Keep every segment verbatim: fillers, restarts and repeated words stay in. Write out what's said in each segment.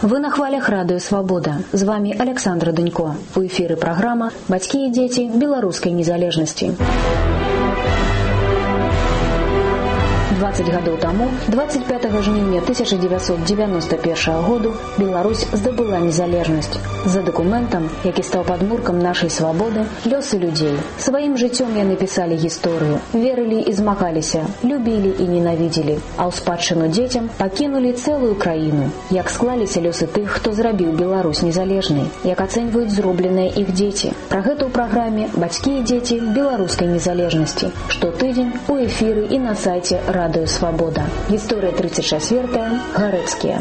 Вы на хвалях радыё «Свабода». З вами Александра Дынько. У эфіры праграма «Бацькі і дзеці беларускай незалежнасці». двадцать гадоў таму, двадцать пятага жніўня тысяча дзевяцьсот дзевяноста першага году, Беларусь здабыла незалежнасць. За дакументам, які стаў падмуркам нашай свабоды, лёсы людзей. Сваім жыццём яны пісалі гісторыю, верылі і змагаліся, любілі і ненавідзелі, а ў спадчыну дзецям пакінулі цэлую краіну. Як склаліся лёсы тых, хто зрабіў Беларусь незалежнай, як ацэньваюць зробленыя іх дзеці. Пра гэта ў праграме «Бацькі і дзеці беларускай незалежнасці». Штотыдзень у эфіры і на сайце радыё «Свабода». Гісторыя тридцать четвёртая. Гарэцкія.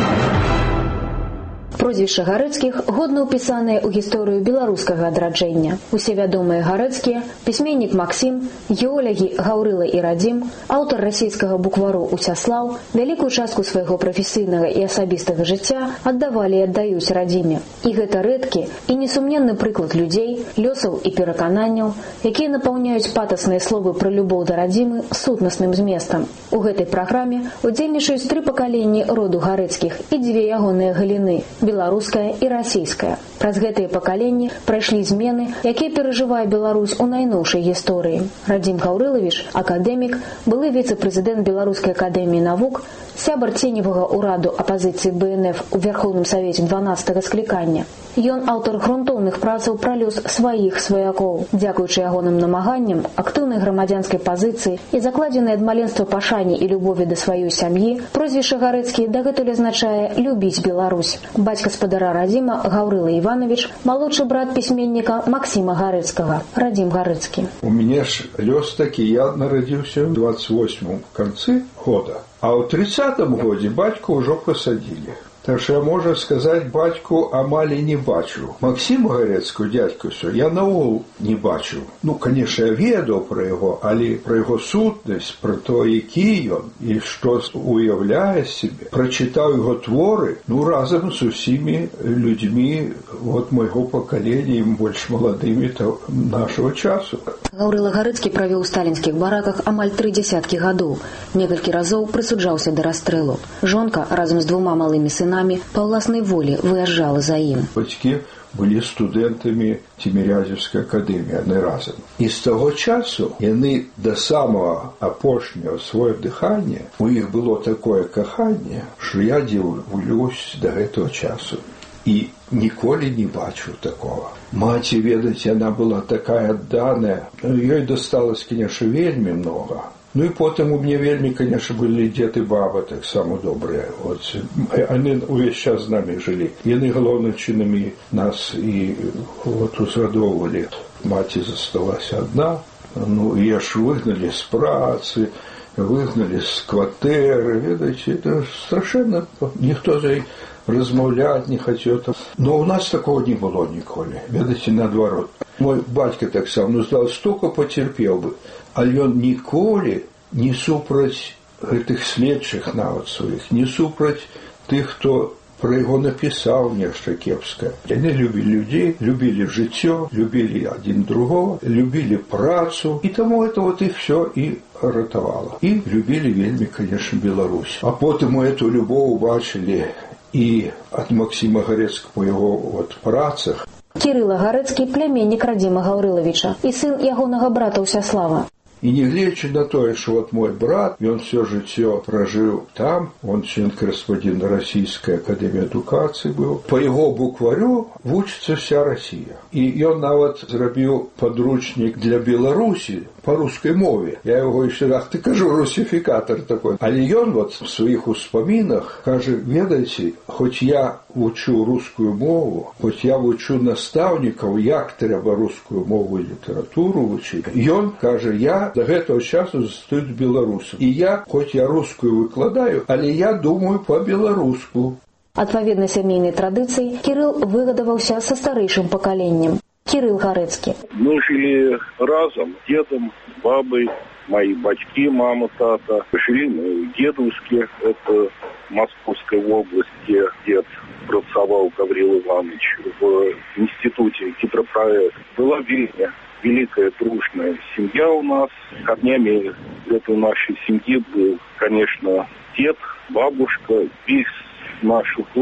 Прозвішча Гарэцкіх годна ўпісанае ў гісторыю беларускага адраджэння. Усе вядомыя Гарэцкія, пісьменнік Максім, геолагі Гаўрыла і Радзім, аўтар расійскага буквару Уцяслаў, вялікую частку свайго прафесійнага і асабістага жыцця аддавалі і аддаюць радзіме. І гэта рэдкі і несумненны прыклад людзей, лёсаў і перакананняў, якія напаўняюць патасныя словы пра любоў да радзімы сутнасным зместам. У гэтай праграме удзельнічаюць тры пакаленні роду Гарэцкіх і дзве ягоныя галіны – беларуская і расійская. Праз гэтыя пакаленні прайшлі змены, якія перажывае Беларусь у найноўшай гісторыі. Радзім Гаўрылавіч, акадэмік, былы віцэ-прэзідэнт Беларускай акадэміі навук, сябар ценевага ўраду апазіцыі бэ эн эф у Верхоўным Савеце дванаццатага склікання. Ён аўтар грунтоўных працаў пра лёс сваіх сваякоў. Дзякуючы ягоным намаганням, актыўнай грамадзянскай пазіцыі і закладзенай ад маленства пашане і любові да сваёй сям'і, прозвішча Гарэцкі дагэтуль азначае «любіць Беларусь». Бацька спадара Радзіма Гаўрыла Іванович, малодшы брат пісьменніка Максіма Гарэцкага, Радзім Гарэцкі. У мяне ж лёс такі, я нарадзіўся ў двадцать восьмым канцы года, а ў тридцатым годзе бацьку ўжо пасадзілі. Так што я, можа сказаць, бацьку амаль і не бачыў. Максіма Гарэцкую, дзядзьку, я наогул не бачыў. Ну, канешне, я ведаў пра яго, але пра яго сутнасць, пра то, які ён і што уяўляе сябе. Прачытаў яго творы, ну, разам з усімі людзьмі от майго пакалення і больш маладымі нашага часу. Гаўрыла Гарэцкі правёў у сталінскіх бараках амаль тры дзясяткі гадоў. Некалькі разоў прысуджаўся да расстрэлу. Жонка разам з двума малымі сынамі па ўласнай волі выязджала за ім. Бацькі былі студэнтамі Цімірязеўскай акадэміі адны разам. І з таго часу яны да самага апошняга сваё дыхання, у іх было такое каханне, што я дзіўлюсь да гэтага часу. І ніколі не бачыў такого. Маці, ведаць, яна была такая адданая. Ёй дасталось, конечно, вельмі много. Ну і потым у мяне вельмі, конечно, былі дзед і баба таксама добрыя. Вот. Яны увесь час з намі жылі. Яны галоўным чынам і нас і вот, узрадоўвалі. Маці засталася адна. Ну, яе ж выгналі з працы, выгналі з кватэры. Ведаеце, это страшэнна. Ніхто за іх размаўляць не хацеў. Но у нас такого не было ніколі. Ведаеце, наадварот. Мой бацька таксама, ну, здаў, столько пацерпеў бы. Але ён ніколі не супраць гэтых следчых нават сваіх, не супраць тых, хто пра яго напісаў нешта кепскае. Яны любілі людзей, любілі жыццё, любілі адзін другого, любілі працу, і таму это вот і всё і ратавала. І любілі вельмі, конечно, Беларусь. А потым эту любоў убачылі і ад Максіма Гарэцкага па яго вот працах. Кірыла Гарэцкі, пляменнік Радзіма Гаўрылавіча і сын ягонага брата Уцяслава. І не гледзячы на тое, што вот мой брат, ён всё жыццё пражыў там, он член-карэспандэнт Расійскай акадэміі адукацыі быў. Па яго букварю вучыцца вся Расія. І ён нават зрабіў падручнік для Беларусі па рускай мове. Я яго яшчэ, ах, ты кажу, русіфікатар такой. Але ён вот в сваіх успамінах кажа, ведаеце, хоць я вучу рускую мову, хоць я вучу настаўнікаў, як трэба рускую мову і літаратуру вучыць, ён кажа, я до гэтага часу застаюць беларусам. І я, хоць я рускую выкладаю, але я думаю па-беларуску. Адпаведна сямейнай традыцыі, Кірыл выгадаваўся са старэйшым пакаленнем. Кірыл Гарэцкі. Мы жили разом, дедом, бабой, мои батьки, мама, тата. Жили мы в Дедовске, это Московской области. Дед працавал Гаврил Иванович в институте гидропроект. Была Вильня. Великая дружная семья у нас. Корнями этой нашей семьи был, конечно, дед, бабушка. Весь наш уклад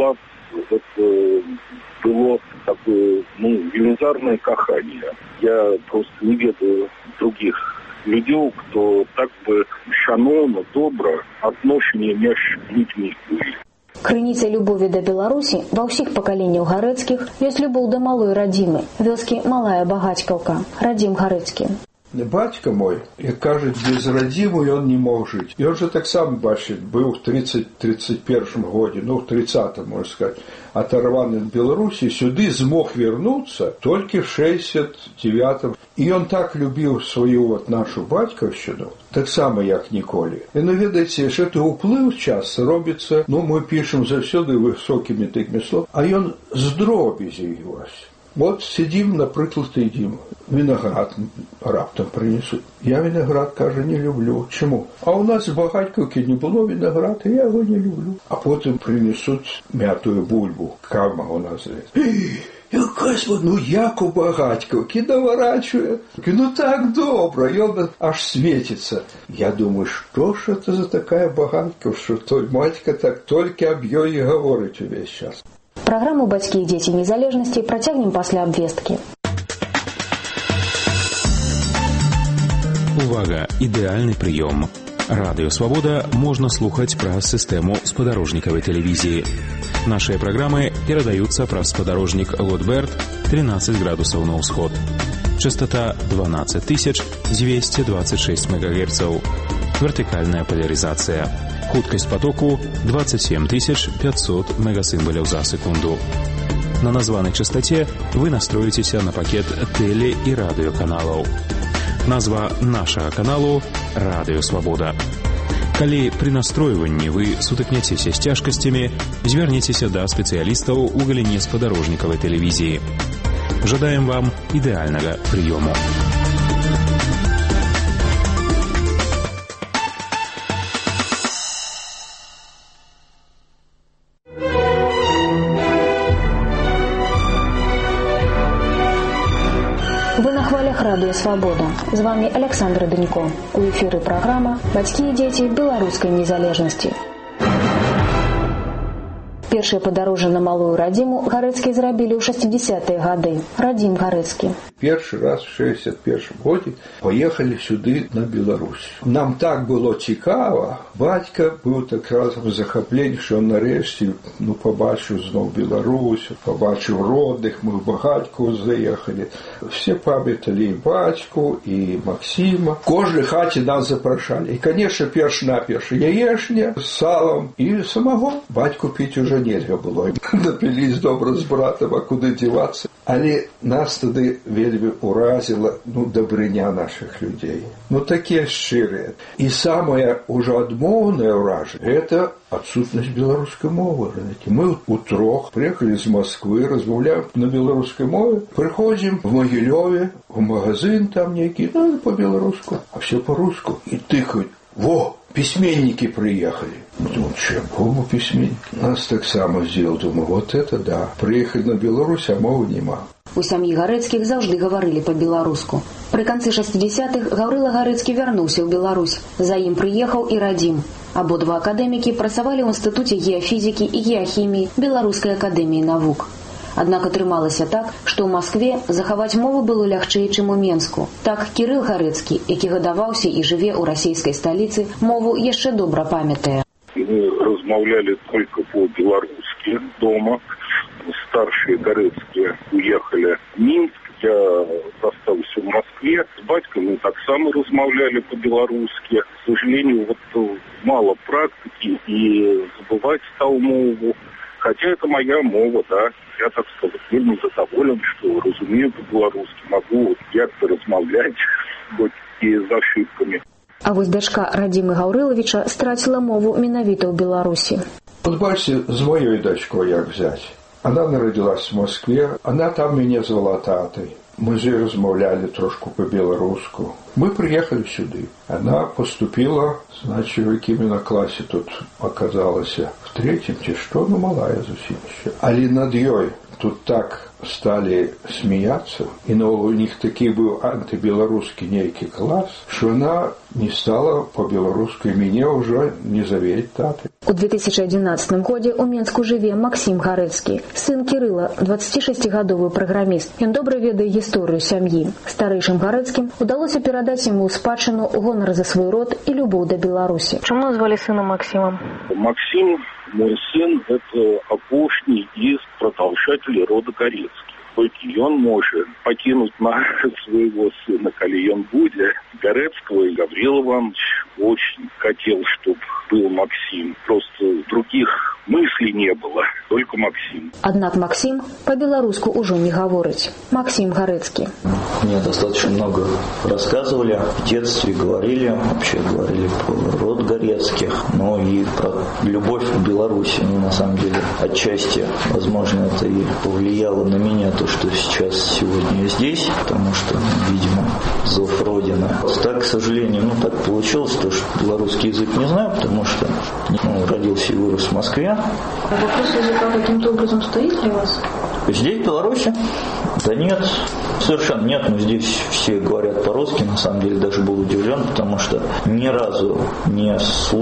это было такое, ну, велизарное кахание. Я просто не ведаю других людей, кто так бы шановно, добро отношение между людьми были. Крыніцай любові да Беларусі ва ўсіх пакаленняў гарэцкіх ёсць любоў да малой радзімы, вёскі Малая Багацькаўка, Радзім Гарэцкі. Батька мой, як кажуть, без радзіму ён не мог жыць. Ён же так сам, бачыць, быў в тридцать тридцать первом годзе, ну, в тридцатом, можно сказать, оторван от Беларуси, сюды змог вернуться только в шестьдесят девятом. И он так любил свою вот нашу батьківщину, так само, як ніколі. І, ну, ведаеце, що це уплив час робиться, ну, ми пишемо завсёды високими такими словами, а він з дробізі ось. От сидім, наприклад, їдім, виноград раптом принесуть. Я виноград, каже, не люблю. Чому? А у нас в Багатьківці не було винограда, і я його не люблю. А потім принесуть м'ятую бульбу, кама у нас є. Якась, ну як у Багатьківці, наворачує. Ну так добре, і він аж світиться. Я думаю, що ж це за така Багатьківка, що той матька так тільки об їй говорить увесь час. Программу «Бацькі і дзеці незалежнасці» працягнем пасля абвесткі. Увага! Ідэальны прыём. Радыё «Свабода» можна слухаць праз сістэму спадарожнікавай тэлевізіі. Нашыя праграмы перадаюцца праз спадарожнік Лотберт тринадцать градусаў на ўсход. Частота дванадцать тысяч двести двадцать шесть мегагерцаў. Вертикальная поляризация. Хуткость потоку двадцать семь тысяч пятьсот мегасимволів за секунду. На названной частоте вы настроитесь на пакет теле- и радиоканалов. Назва нашего каналу – Радио Свобода. Калі при настройванні вы сутыкняцеся з цяжкасцямі, звярніцеся да спецыялістаў у галіне спадарожнікавай тэлевізіі. Жадаем вам ідэальнага прыёму. Вы на хвалях радыё «Свабода». З вами Александра Данько. У эфіры праграма «Бацькі і дзеці беларускай незалежнасці». Першае падарожжа на Малую Радзіму гарэцкія зрабілі ў шестидесятые гады. Радзім Гарэцкі. Першы раз в шестьдесят первом годзе поехали сюды на Беларусь. Нам так было цікава. Батька быў так разом захаплений, що нарешті ну, побачив знов Беларусь, побачив родных, мы в Багатькову заехали. Все пам'ятали і батьку, і Максима. В кожній хаті нас запрошали. І, конечно, перш-наперш яєшня з салом і самогон. Батьку пить уже нельга було. Напились добре з братом, а куди діватися. Але нас тоді вельми уразила ну, добриня наших людей. Ну, такі щирі. І саме уже адмовне ураження – це відсутність білоруської мови. Ми утрох приїхали з Москви, розмовляємо на білоруській мові, приходимо в Могилеві, в магазин там некий, ну, по-білоруську, а все по-русски. І тикають, во, письменники приехали. Думаю, чего письменники? Нас так само сделал. Думаю, вот это да. Приехали на Беларусь, а мовы нема. У сям'і Гарэцкіх заўжды гаварылі па-беларуску. Пры канцы шестидесятых Гаўрыла Гарэцкі вярнуўся ў Беларусь. За ім прыехаў і Радзім. Абодва акадэмікі працавалі ў інстытуце геафізікі і геахіміі Беларускай акадэміі навук. Аднак атрымалася так, што ў Маскве захаваць мову было лягчэй, чым у Менску. Так Кірыл Гарэцкі, які гадаваўся і жыве ў расійскай сталіцы, мову яшчэ добра памятае. Мы размаўлялі только по-беларускі дома. Старшие Гарэцкія уехали в Минск, я остался в Москве. С батькой мы так само размовляли по-белорусски. К сожалению, вот мало практики и забывать стал мову. Хотя это моя мова, да. Я, так сказать, вельми задоволен, что разумею по-белорусски. Могу як-то размовлять, хоть и с ошибками. А вось дачка Радзімы Гаўрылавіча страціла мову менавіта ў Беларусі. Вот бачите, с моей дочкой як взять. Она народилась в Москве, она там меня звала татой. Мы же размовляли трошку по-белоруску. Мы приехали сюда. Она поступила, значит, в яким на классе тут оказалась в третьем, чи что, ну, малая зовсім еще. Але над ёй тут так стали смеяться, и но у них такий был антибелорусский некий класс, что она не стала по-белорусски меня уже не заверить татой. У две тысячи одиннадцатом годзе ў Менску жыве Максім Гарэцкі, сын Кірыла, дваццацішасцігадовы праграміст. Ён добра ведае гісторыю сям'і. Старэйшым Гарэцкім удалося перадаць яму ў спадчыну гонар за свой род и любовь до Беларуси. Чему назвали сына Максимом? Максим, мой сын, это апошний из продолжателей рода Гарэцкіх. Толькі ён можа пакінуць на своего сына, калі ён будзе. Гарэцкого и Гаврил Иванович очень хотел, чтобы был Максим. Просто других мыслей не было, только Максим. Однако Максим по-белорусски уже не говорит. Максим Гарэцкі. Мне достаточно много рассказывали, в детстве говорили, вообще говорили про род Гарэцких, но и про любовь к Беларуси. Ну, на самом деле, отчасти, возможно, это и повлияло на меня, то, что сейчас сегодня я здесь, потому что, видимо, зов Родины. Так, к сожалению, ну, так получилось, то, что белорусский язык не знаю, потому что ну, родился и вырос в Москве. А вопрос языка каким-то образом стоит для вас? Здесь, в Беларуси? Да нет, совершенно нет, но здесь все говорят по-русски, на самом деле даже был удивлен, потому что ни разу не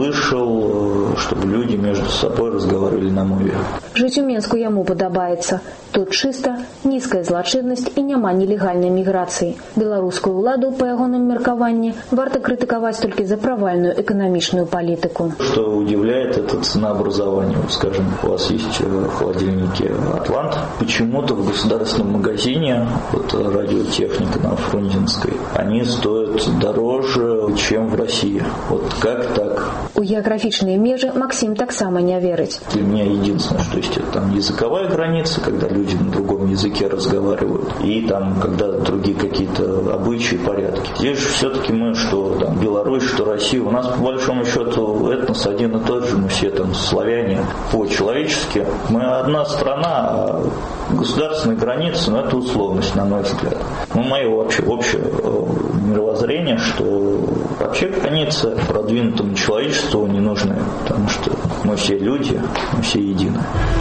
слышал, чтобы люди между собой разговаривали на мове. Жыць у Менску яму падабаецца. Тут чыста, нізкая злачыннасць і няма нелегальнай міграцыі. Беларускую ўладу, па ягоным меркаванні, варта крытыкаваць толькі за правальную эканамічную палітыку. Что удивляет, это ценообразование. Скажем, у вас есть холодильники «Атлант». Почему-то в государственном магазине, вот радиотехника на Фрунзенской, они стоят дороже, чем в России. Вот как так? У геаграфічныя межы Максим таксама не верыць. Для меня единственное, что есть это там языковая граница, когда люди на другом языке разговаривают, и там, когда другие какие-то обычаи, порядки. Здесь же все-таки мы, что там Беларусь, что Россия, у нас по большому счету этнос один и тот же, мы все там славяне по-человечески. Мы одна страна, а государственные границы, ну, это условность, на мой взгляд. Ну, мое вообще общее мировоззрение, что вообще границы продвинутому человечеству не нужны, потому что мы все люди, мы все едины.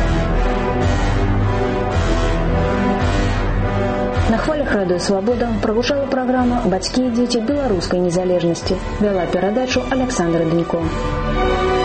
На хвалях радыё «Свабода» прагучала праграма «Бацькі і дзеці беларускай незалежнасці». Вяла перадачу Александра Данько.